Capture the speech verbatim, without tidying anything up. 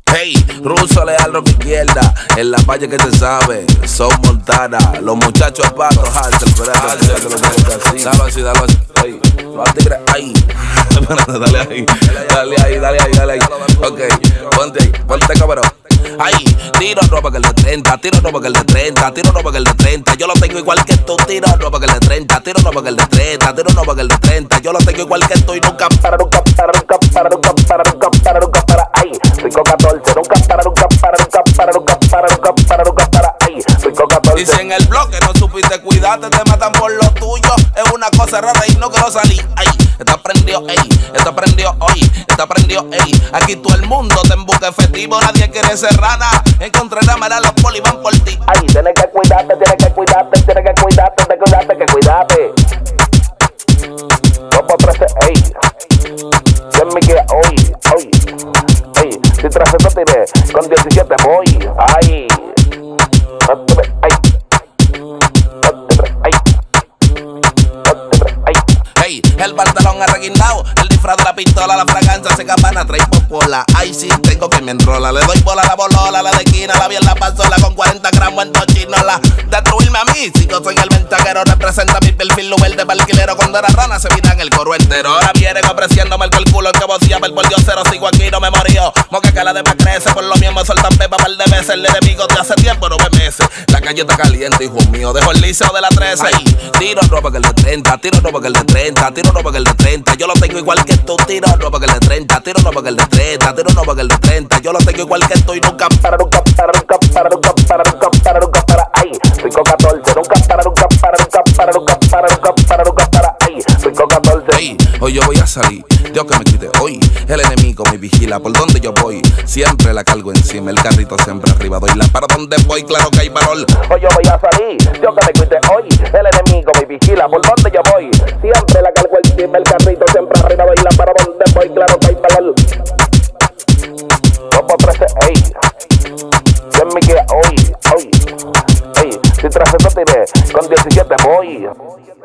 Hey, ruso leal rock izquierda, en la valle que se sabe, son Montana, los muchachos patos, Hansel, espérate, espérate, lo tengo así. Dale así, dale así, hey, los tigres, ahí, espérate, dale ahí, dale ahí, dale ahí, dale ahí, ok, ponte ahí, ponte cabrón. Ay, tiro ropa que el de treinta, tiro ropa que el de treinta, tiro ropa que el de treinta. Yo lo tengo igual que tú, tiro ropa que el de treinta, tiro ropa que el de treinta, tiro ropa que el de treinta. Yo lo tengo igual que tú y nunca para, nunca para, nunca para, nunca para, nunca para, nunca para. Ay, cinco catorce, nunca para, nunca para, nunca para, nunca para, nunca para, nunca para. Ay, cinco catorce. Dice en el bloque no supiste cuidarte, te matan por lo tuyo. Es una cosa rara y no quiero salir. Ay, está prendido, ey, está prendido hoy, está prendido, ey. Aquí todo el mundo te embuca efectivo, nadie quiere ser rana. Encontré la mala, los polis van por ti. Ay, tienes que cuidarte, tienes que cuidarte, tienes que cuidarte, tienes que cuidarte, que cuidarte. Dos por trece, ey. ¿Quién me queda hoy? Hoy. Ey, si trescientos tiré, con diecisiete voy. Ay. Ay. Ay. El pantalón arreguindado, el disfraz de la pistola, la fragancia se cabana, trae popola. Ay, sí, tengo que me enrola. Le doy bola a la bolola, la de esquina, la bien la pasola, con cuarenta gramos en tochinola. Destruirme a mí, si yo soy el ventaquero, representa mi perfil, lo verde para alquilero. Cuando era rana se miran el coro entero. Ahora vienen ofreciéndome el culo en que vocía, el por Dios cero, sigo aquí, no me morío. Moca que la de más crece, por lo mismo soltan pepa par de veces. El enemigo de hace tiempo, no me meses. La calle está caliente, hijo mío, dejo el liceo de la trece. Ay, tiro ropa que el de treinta, tiro ropa que el de treinta, tiro ropa que el de treinta. Yo lo tengo igual que tú, tiro ropa que el de treinta, tiro ropa que el de treinta, tiro ropa que el de treinta. Yo lo tengo igual que tú y nunca para, nunca para, nunca para, nunca para, nunca para, nunca para. Ay, cinco catorce, nunca para, nunca para, nunca para, nunca para, nunca para, nunca para. Ay, cinco catorce. Ay, hoy yo voy a salir, Dios que me quite hoy. El enemigo me vigila por donde yo voy. Siempre la cargo encima, el carrito siempre arriba. Doy la para donde voy, claro que hay valor. Hoy yo voy a salir, Dios que me quite hoy. El enemigo me vigila por donde yo voy. Siempre la cargo encima, el carrito siempre arriba. Doy la para donde voy, claro que hay valor. Dos por trece, ey. ¿Quién me queda hoy? Hoy. Ey, si trescientos tiré, con diecisiete voy.